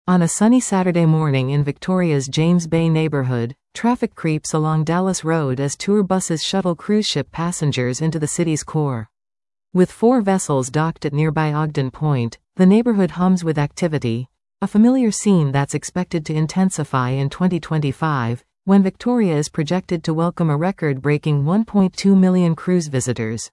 On a sunny Saturday morning in Victoria's James Bay neighborhood, traffic creeps along Dallas Road as tour buses shuttle cruise ship passengers into the city's core. With 4 vessels docked at nearby Ogden Point, the neighborhood hums with activity, a familiar scene that's expected to intensify in 2025, when Victoria is projected to welcome a record-breaking 1.2 million cruise visitors.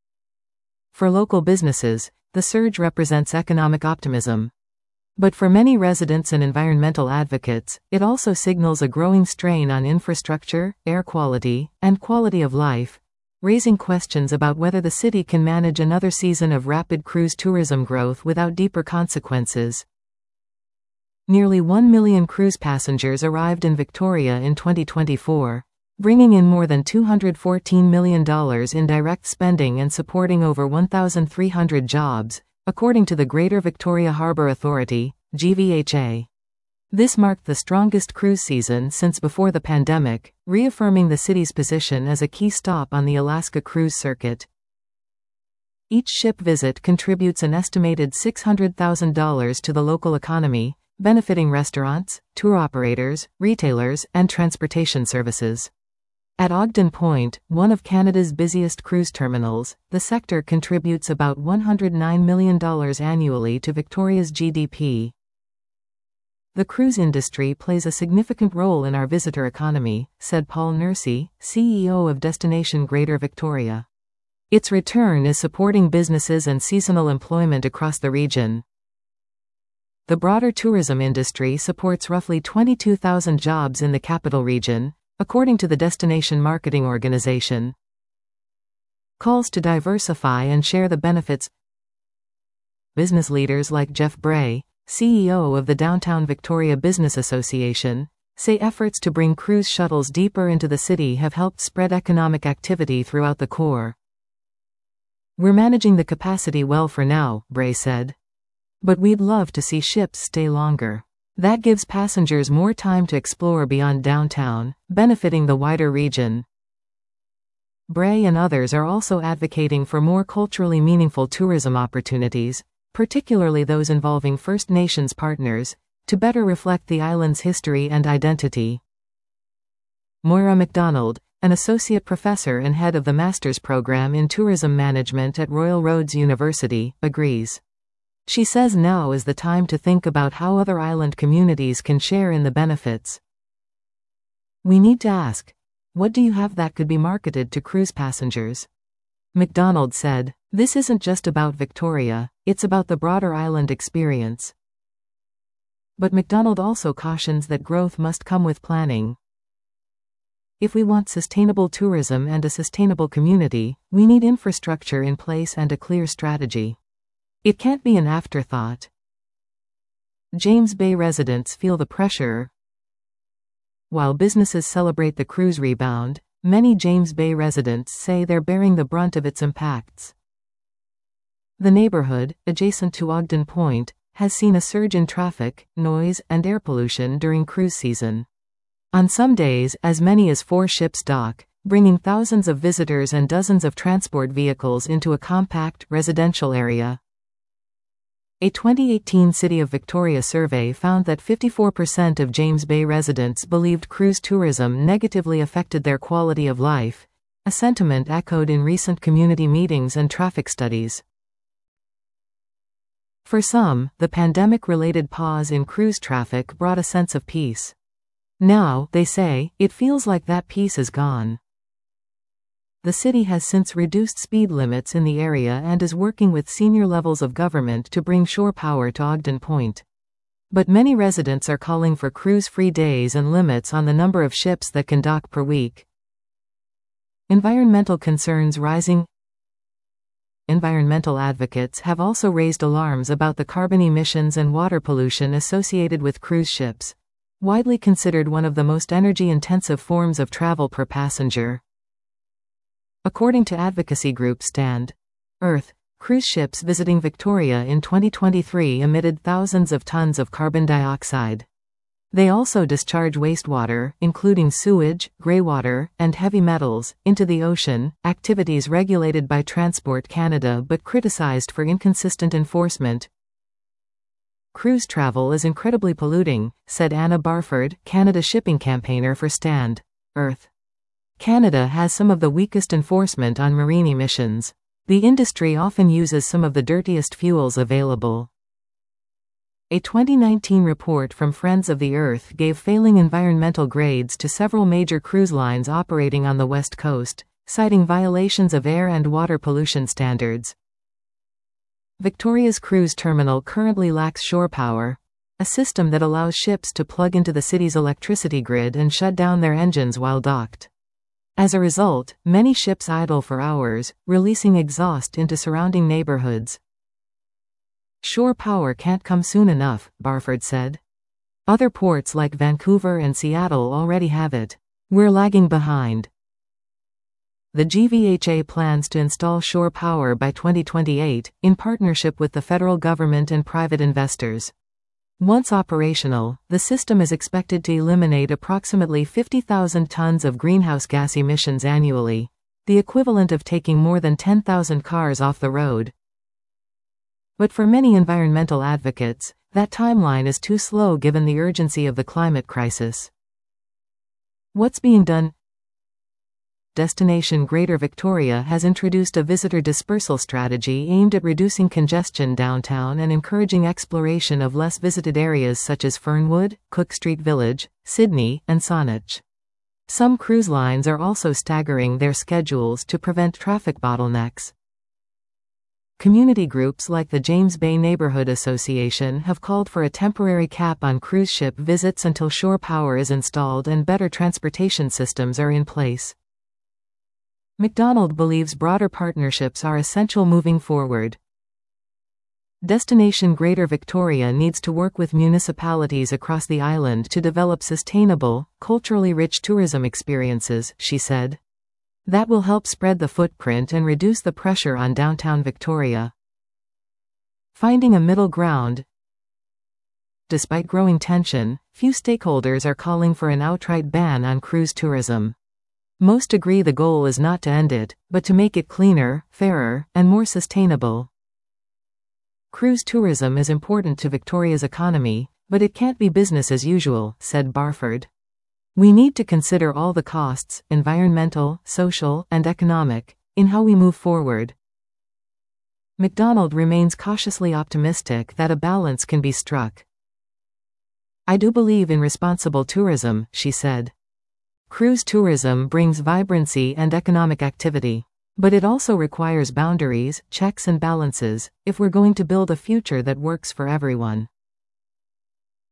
For local businesses, the surge represents economic optimism. But for many residents and environmental advocates, it also signals a growing strain on infrastructure, air quality, and quality of life, raising questions about whether the city can manage another season of rapid cruise tourism growth without deeper consequences. Nearly 1 million cruise passengers arrived in Victoria in 2024, bringing in more than $214 million in direct spending and supporting over 1,300 jobs, according to the Greater Victoria Harbour Authority, GVHA. This marked the strongest cruise season since before the pandemic, reaffirming the city's position as a key stop on the Alaska cruise circuit. Each ship visit contributes an estimated $600,000 to the local economy, benefiting restaurants, tour operators, retailers, and transportation services. At Ogden Point, one of Canada's busiest cruise terminals, the sector contributes about $109 million annually to Victoria's GDP. The cruise industry plays a significant role in our visitor economy, said Paul Nursey, CEO of Destination Greater Victoria. Its return is supporting businesses and seasonal employment across the region. The broader tourism industry supports roughly 22,000 jobs in the capital region, according to the Destination Marketing Organization. Calls to diversify and share the benefits. Business leaders like Jeff Bray, CEO of the Downtown Victoria Business Association, say efforts to bring cruise shuttles deeper into the city have helped spread economic activity throughout the core. "We're managing the capacity well for now," Bray said. "But we'd love to see ships stay longer. That gives passengers more time to explore beyond downtown, benefiting the wider region." Bray and others are also advocating for more culturally meaningful tourism opportunities, particularly those involving First Nations partners, to better reflect the island's history and identity. Moira MacDonald, an associate professor and head of the master's program in tourism management at Royal Roads University, agrees. She says now is the time to think about how other island communities can share in the benefits. "We need to ask, what do you have that could be marketed to cruise passengers?" MacDonald said, "This isn't just about Victoria, it's about the broader island experience." But MacDonald also cautions that growth must come with planning. "If we want sustainable tourism and a sustainable community, we need infrastructure in place and a clear strategy. It can't be an afterthought." James Bay residents feel the pressure. While businesses celebrate the cruise rebound, many James Bay residents say they're bearing the brunt of its impacts. The neighborhood, adjacent to Ogden Point, has seen a surge in traffic, noise, and air pollution during cruise season. On some days, as many as 4 ships dock, bringing thousands of visitors and dozens of transport vehicles into a compact, residential area. A 2018 City of Victoria survey found that 54% of James Bay residents believed cruise tourism negatively affected their quality of life, a sentiment echoed in recent community meetings and traffic studies. For some, the pandemic-related pause in cruise traffic brought a sense of peace. Now, they say, it feels like that peace is gone. The city has since reduced speed limits in the area and is working with senior levels of government to bring shore power to Ogden Point. But many residents are calling for cruise-free days and limits on the number of ships that can dock per week. Environmental concerns rising. Environmental advocates have also raised alarms about the carbon emissions and water pollution associated with cruise ships, widely considered one of the most energy-intensive forms of travel per passenger. According to advocacy group Stand Earth, cruise ships visiting Victoria in 2023 emitted thousands of tons of carbon dioxide. They also discharge wastewater, including sewage, greywater, and heavy metals, into the ocean, activities regulated by Transport Canada but criticized for inconsistent enforcement. Cruise travel is incredibly polluting, said Anna Barford, Canada shipping campaigner for Stand Earth. Canada has some of the weakest enforcement on marine emissions. The industry often uses some of the dirtiest fuels available. A 2019 report from Friends of the Earth gave failing environmental grades to several major cruise lines operating on the West Coast, citing violations of air and water pollution standards. Victoria's cruise terminal currently lacks shore power, a system that allows ships to plug into the city's electricity grid and shut down their engines while docked. As a result, many ships idle for hours, releasing exhaust into surrounding neighborhoods. Shore power can't come soon enough, Barford said. Other ports like Vancouver and Seattle already have it. We're lagging behind. The GVHA plans to install shore power by 2028, in partnership with the federal government and private investors. Once operational, the system is expected to eliminate approximately 50,000 tons of greenhouse gas emissions annually, the equivalent of taking more than 10,000 cars off the road. But for many environmental advocates, that timeline is too slow given the urgency of the climate crisis. What's being done? Destination Greater Victoria has introduced a visitor dispersal strategy aimed at reducing congestion downtown and encouraging exploration of less visited areas such as Fernwood, Cook Street Village, Sydney, and Saanich. Some cruise lines are also staggering their schedules to prevent traffic bottlenecks. Community groups like the James Bay Neighborhood Association have called for a temporary cap on cruise ship visits until shore power is installed and better transportation systems are in place. McDonald believes broader partnerships are essential moving forward. Destination Greater Victoria needs to work with municipalities across the island to develop sustainable, culturally rich tourism experiences, she said. That will help spread the footprint and reduce the pressure on downtown Victoria. Finding a middle ground. Despite growing tension, few stakeholders are calling for an outright ban on cruise tourism. Most agree the goal is not to end it, but to make it cleaner, fairer, and more sustainable. Cruise tourism is important to Victoria's economy, but it can't be business as usual, said Barford. We need to consider all the costs, environmental, social, and economic, in how we move forward. McDonald remains cautiously optimistic that a balance can be struck. I do believe in responsible tourism, she said. Cruise tourism brings vibrancy and economic activity. But it also requires boundaries, checks and balances, if we're going to build a future that works for everyone.